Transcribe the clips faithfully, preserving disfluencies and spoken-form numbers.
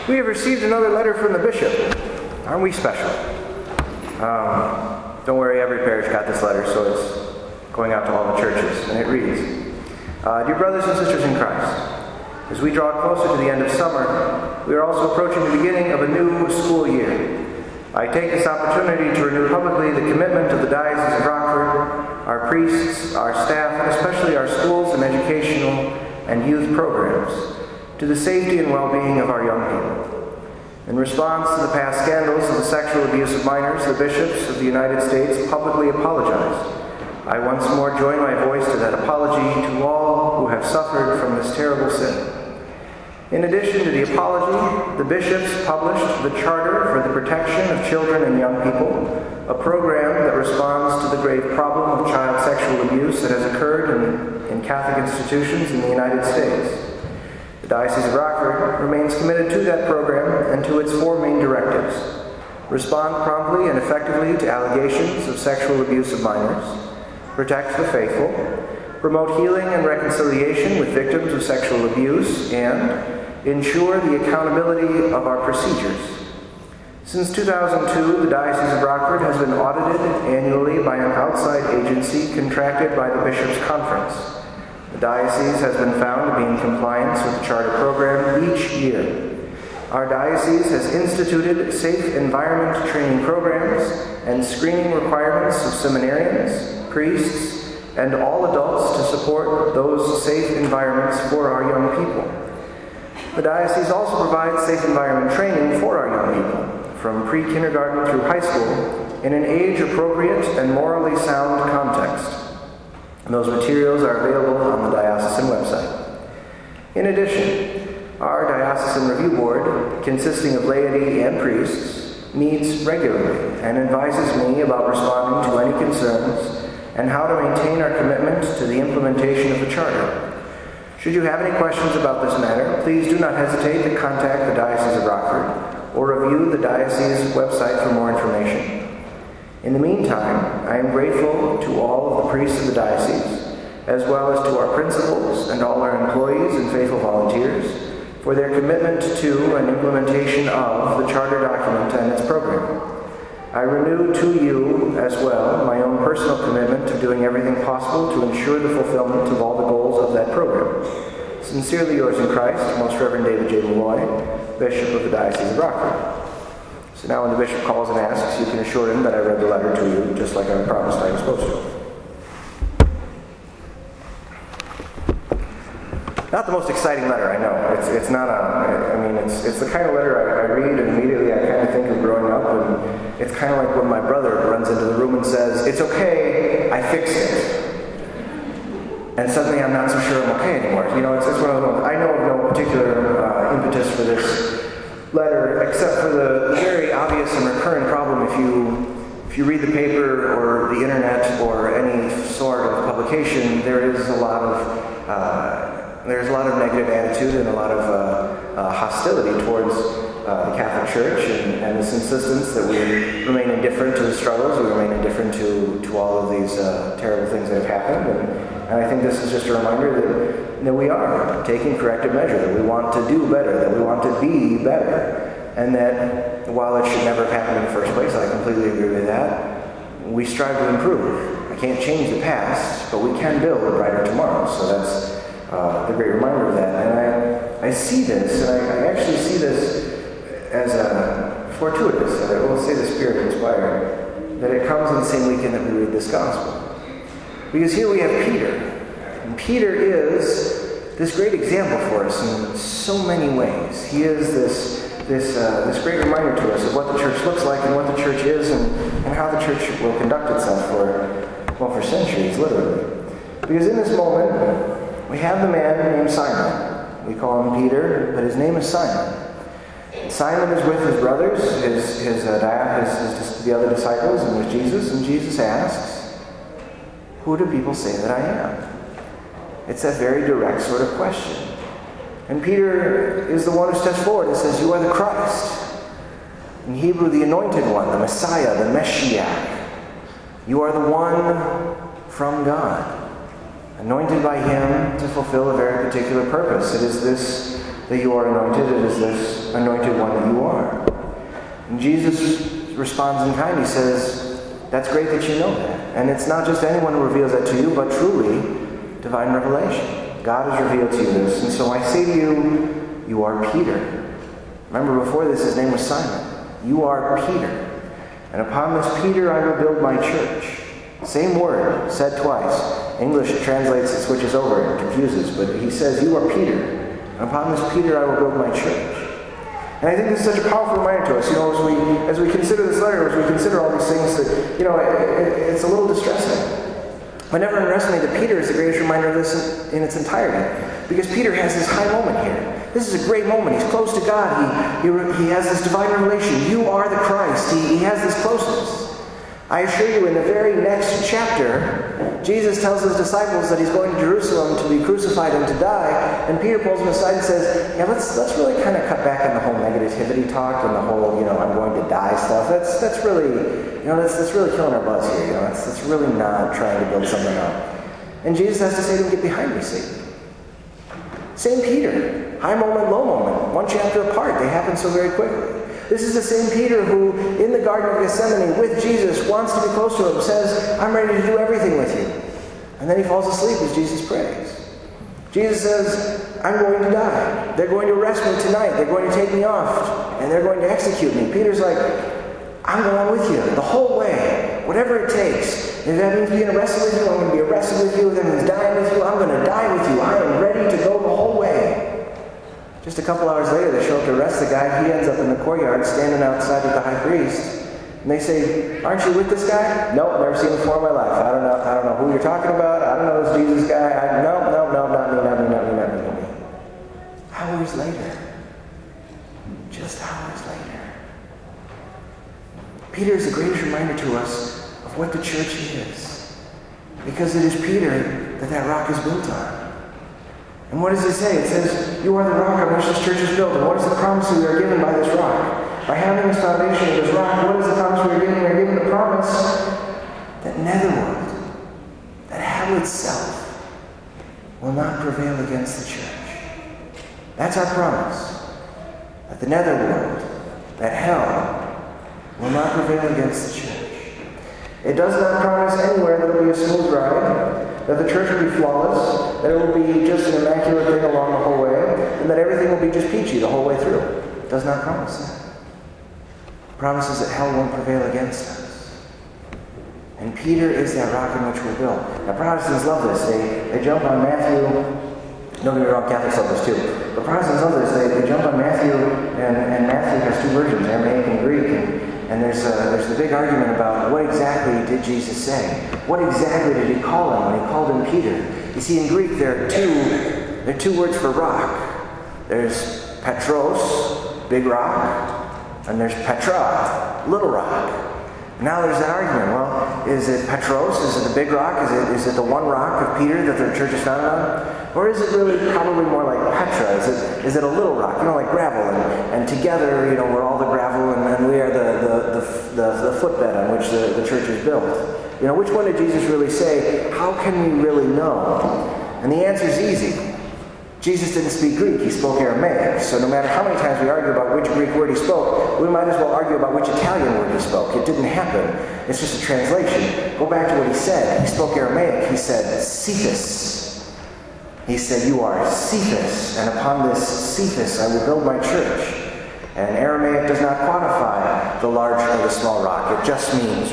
We have received another letter from the bishop. Aren't we special? Um, don't worry, every parish got this letter, so it's going out to all the churches. And it reads, uh, Dear brothers and sisters in Christ, as we draw closer to the end of summer, we are also approaching the beginning of a new school year. I take this opportunity to renew publicly the commitment of the Diocese of Rockford, our priests, our staff, and especially our schools and educational and youth programs, to the safety and well-being of our young people. In response to the past scandals of the sexual abuse of minors, the bishops of the United States publicly apologized. I once more join my voice to that apology to all who have suffered from this terrible sin. In addition to the apology, the bishops published the Charter for the Protection of Children and Young People, a program that responds to the grave problem of child sexual abuse that has occurred in, in Catholic institutions in the United States. The Diocese of Rockford remains committed to that program and to its four main directives: respond promptly and effectively to allegations of sexual abuse of minors, protect the faithful, promote healing and reconciliation with victims of sexual abuse, and ensure the accountability of our procedures. Since two thousand two, the Diocese of Rockford has been audited annually by an outside agency contracted by the Bishops' Conference. The diocese has been found to be in compliance with the Charter program each year. Our diocese has instituted safe environment training programs and screening requirements of seminarians, priests, and all adults to support those safe environments for our young people. The diocese also provides safe environment training for our young people, from pre-kindergarten through high school, in an age-appropriate and morally sound context. Those materials are available on the diocesan website. In addition, our diocesan review board, consisting of laity and priests, meets regularly and advises me about responding to any concerns and how to maintain our commitment to the implementation of the Charter. Should you have any questions about this matter, please do not hesitate to contact the Diocese of Rockford or review the diocese website for more information. In the meantime, I am grateful to all of the priests of the diocese, as well as to our principals and all our employees and faithful volunteers, for their commitment to and implementation of the Charter document and its program. I renew to you, as well, my own personal commitment to doing everything possible to ensure the fulfillment of all the goals of that program. Sincerely yours in Christ, Most Reverend David J. Malloy, Bishop of the Diocese of Rockford. So now when the bishop calls and asks, you can assure him that I read the letter to you, just like I promised I was supposed to. Not the most exciting letter, I know. It's it's not a, I mean, it's it's the kind of letter I, I read and immediately I kind of think of growing up, and it's kind of like when my brother runs into the room and says, "It's okay, I fixed it." And suddenly I'm not so sure I'm okay anymore. You know, it's, it's one of those, I know of no particular uh, impetus for this letter, except for the, the very obvious and recurrent problem if you if you read the paper or the internet or any sort of publication, there is a lot of uh, there's a lot of negative attitude and a lot of uh, uh, hostility towards uh, the Catholic Church and, and this insistence that we remain indifferent to the struggles, we remain indifferent to, to all of these uh, terrible things that have happened. And, and I think this is just a reminder that, that we are taking corrective measure, that we want to do better, that we want to be better, and that while it should never have happened in the first place, I completely agree with that, we strive to improve. I can't change the past, but we can build a brighter tomorrow. So that's uh, the great reminder of that. And I, I see this, and I, I actually see this as a fortuitous, and I will say the Spirit inspired, that it comes on the same weekend that we read this Gospel. Because here we have Peter. And Peter is this great example for us in so many ways. He is this this uh, this great reminder to us of what the church looks like and what the church is and, and how the church will conduct itself for, well, for centuries, literally. Because in this moment, we have the man named Simon. We call him Peter, but his name is Simon. Simon is with his brothers, his, his, uh, his, his the other disciples, and with Jesus, and Jesus asks, "Who do people say that I am?" It's that very direct sort of question. And Peter is the one who steps forward and says, "You are the Christ." In Hebrew, the anointed one, the Messiah, the Meshiach. You are the one from God, anointed by Him to fulfill a very particular purpose. It is this that you are anointed. It is this anointed one that you are. And Jesus responds in kind. He says, that's great that you know that. And it's not just anyone who reveals that to you, but truly divine revelation. God has revealed to you this. And so I say to you, you are Peter. Remember, before this, his name was Simon. You are Peter. And upon this Peter I will build my church. Same word, said twice. English translates, it switches over, it confuses, but he says, you are Peter. And upon this Peter I will build my church. And I think this is such a powerful reminder to us, you know, as we as we consider this letter, as we consider all these things that, you know, it, it, it's a little distressing. But never underestimate that Peter is the greatest reminder of this in, in its entirety. Because Peter has this high moment here. This is a great moment. He's close to God. He, he, he has this divine revelation. You are the Christ. He, he has this closeness. I assure you, in the very next chapter, Jesus tells his disciples that he's going to Jerusalem to be crucified and to die. And Peter pulls him aside and says, yeah, let's let's really kind of cut back on the whole negativity talk and the whole, you know, I'm going to die stuff. That's that's really, you know, that's that's really killing our buzz here. You know, that's that's really not trying to build something up. And Jesus has to say to him, get behind me, Satan. Same Peter. High moment, low moment. One chapter apart. They happen so very quickly. This is the same Peter who, in the Garden of Gethsemane with Jesus, wants to be close to him, says, I'm ready to do everything with you. And then he falls asleep as Jesus prays. Jesus says, I'm going to die. They're going to arrest me tonight. They're going to take me off. And they're going to execute me. Peter's like, I'm going with you the whole way. Whatever it takes. If that means being arrested with you, I'm going to be arrested with you. If that means dying with you, I'm going to die with you. I am ready to go the whole way. Just a couple hours later, they show up to arrest the guy. He ends up in the courtyard, standing outside with the high priest. And they say, aren't you with this guy? Nope, never seen him before in my life. I don't know I don't know who you're talking about. I don't know this Jesus guy. I, no, no, no, not me, not me, not me, not me, not me. Hours later. Just hours later. Peter is the greatest reminder to us of what the church is. Because it is Peter that that rock is built on. And what does it say? It says, you are the rock on which this church is built. And what is the promise we are given by this rock? By having this foundation of this rock, what is the promise we are given? We are given the promise that netherworld, that hell itself, will not prevail against the church. That's our promise. That the netherworld, that hell, will not prevail against the church. It does not promise anywhere that it will be a smooth ride, that the church will be flawless, that it will be just an immaculate thing along the whole way, and that everything will be just peachy the whole way through. It does not promise that. It promises that hell won't prevail against us. And Peter is that rock on which we're built. Now Protestants love this. They, they jump on Matthew. Don't get me wrong, Catholics love this too. But Protestants love this. They, they jump on Matthew, and, and Matthew has two versions, Aramaic and Greek. And, And there's a, there's the big argument about what exactly did Jesus say? What exactly did he call him when he called him Peter? You see, in Greek there are two, there are two words for rock. There's Petros, big rock, and there's Petra, little rock. Now there's that argument. Well, is it Petros? Is it the big rock? Is it is it the one rock of Peter that the church is founded on? Or is it really probably more like Petra? Is it is it a little rock? You know, like gravel, and, and together, you know, we're all the gravel, and, and we are the the, the the the footbed on which the, the church is built. You know, which one did Jesus really say? How can we really know? And the answer is easy. Jesus didn't speak Greek, he spoke Aramaic. So no matter how many times we argue about which Greek word he spoke, we might as well argue about which Italian word he spoke. It didn't happen. It's just a translation. Go back to what he said. He spoke Aramaic. He said, Cephas. He said, you are Cephas, and upon this Cephas I will build my church. And Aramaic does not quantify the large or the small rock. It just means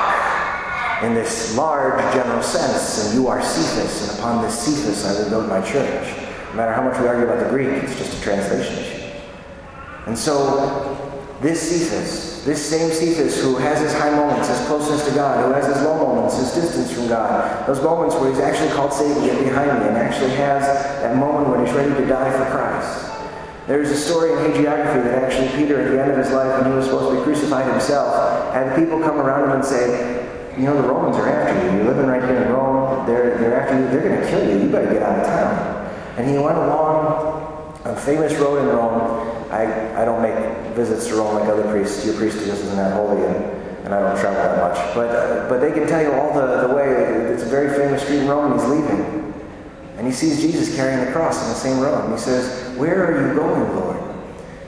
rock in this large general sense. And you are Cephas, and upon this Cephas I will build my church. No matter how much we argue about the Greek, it's just a translation issue. And so, this Cephas, this same Cephas who has his high moments, his closeness to God, who has his low moments, his distance from God, those moments where he's actually called Satan, get behind me, and actually has that moment when he's ready to die for Christ. There's a story in hagiography that actually Peter, at the end of his life, when he was supposed to be crucified himself, had people come around him and say, you know, the Romans are after you. You're living right here in Rome. They're, they're after you. They're going to kill you. You better get out of town. And he went along a famous road in Rome. I, I don't make visits to Rome like other priests. Your priest just isn't that holy, and, and I don't travel that much. But uh, but they can tell you all the, the way. It's a very famous street in Rome, and he's leaving. And he sees Jesus carrying the cross on the same road. And he says, where are you going?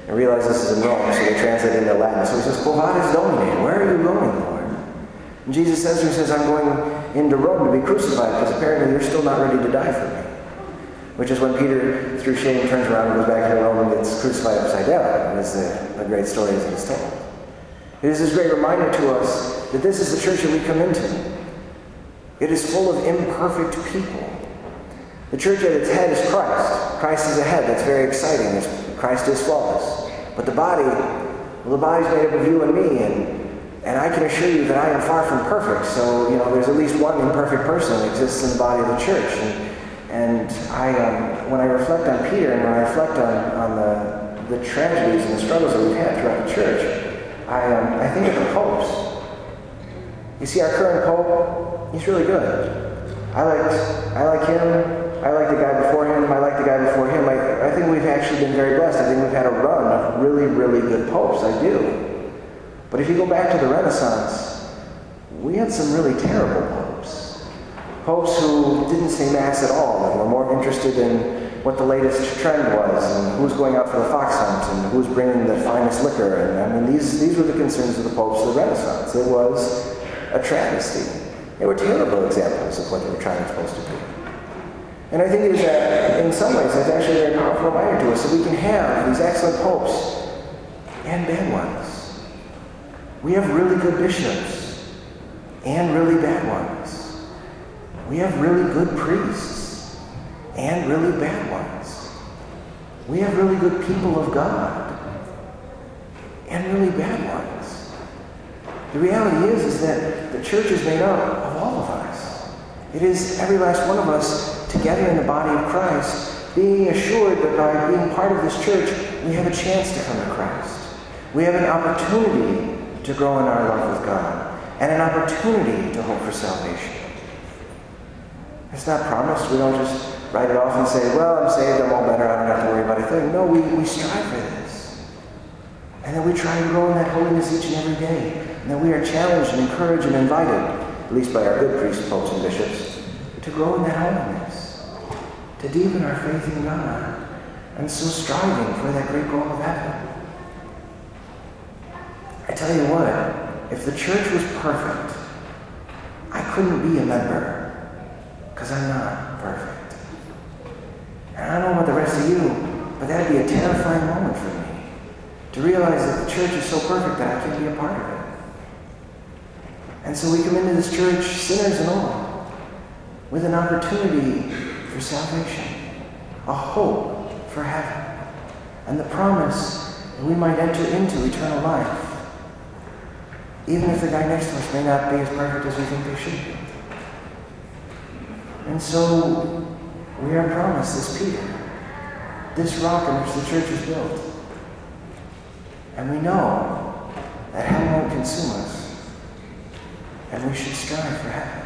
And realize this is in Rome, so they translate it into Latin. So he says, Quo vadis Domine? Where are you going, Lord? And Jesus says to him, he says, I'm going into Rome to be crucified, because apparently you're still not ready to die for me. Which is when Peter, through shame, turns around and goes back to Rome and gets crucified upside down. And it's a, a great story as it's told. It is this great reminder to us that this is the church that we come into. It is full of imperfect people. The church at its head is Christ. Christ is the head. That's very exciting. It's, Christ is flawless. But the body, well, the body's made up of you and me, and, and I can assure you that I am far from perfect. So, you know, there's at least one imperfect person that exists in the body of the church. And, and I, um, when I reflect on Peter, and when I reflect on, on the, the tragedies and the struggles that we've had throughout the church, I, um, I think of the popes. You see, our current pope, he's really good. I like, I like him. I like the guy before him. I like the guy before him. I, I think we've actually been very blessed. I think we've had a run of really, really good popes. I do. But if you go back to the Renaissance, we had some really terrible popes. Popes who didn't say Mass at all and were more interested in what the latest trend was and who was going out for the fox hunt and who was bringing the finest liquor. And I mean, these, these were the concerns of the popes of the Renaissance. It was a travesty. They were terrible examples of what they were trying to supposed to be. And I think it is that, in some ways, it's actually a very powerful reminder to us that we can have these excellent popes and bad ones. We have really good bishops and really bad ones. We have really good priests and really bad ones. We have really good people of God and really bad ones. The reality is, is that the church is made up of all of us. It is every last one of us together in the body of Christ, being assured that by being part of this church, we have a chance to come to Christ. We have an opportunity to grow in our love with God, and an opportunity to hope for salvation. It's not promised. We don't just write it off and say, well, I'm saved, I'm all better, I don't have to worry about a thing. No, we, we strive for this. And then we try and grow in that holiness each and every day. And then we are challenged and encouraged and invited, at least by our good priests, popes, and bishops, to grow in that holiness, to deepen our faith in God, and so striving for that great goal of heaven. I tell you what, if the church was perfect, I couldn't be a member, because I'm not perfect. And I don't know about the rest of you, but that would be a terrifying moment for me, to realize that the church is so perfect that I can't be a part of it. And so we come into this church, sinners and all, with an opportunity for salvation, a hope for heaven, and the promise that we might enter into eternal life, even if the guy next to us may not be as perfect as we think they should be. And so we are promised this Peter, this rock on which the church is built. And we know that hell won't consume us, and we should strive for heaven.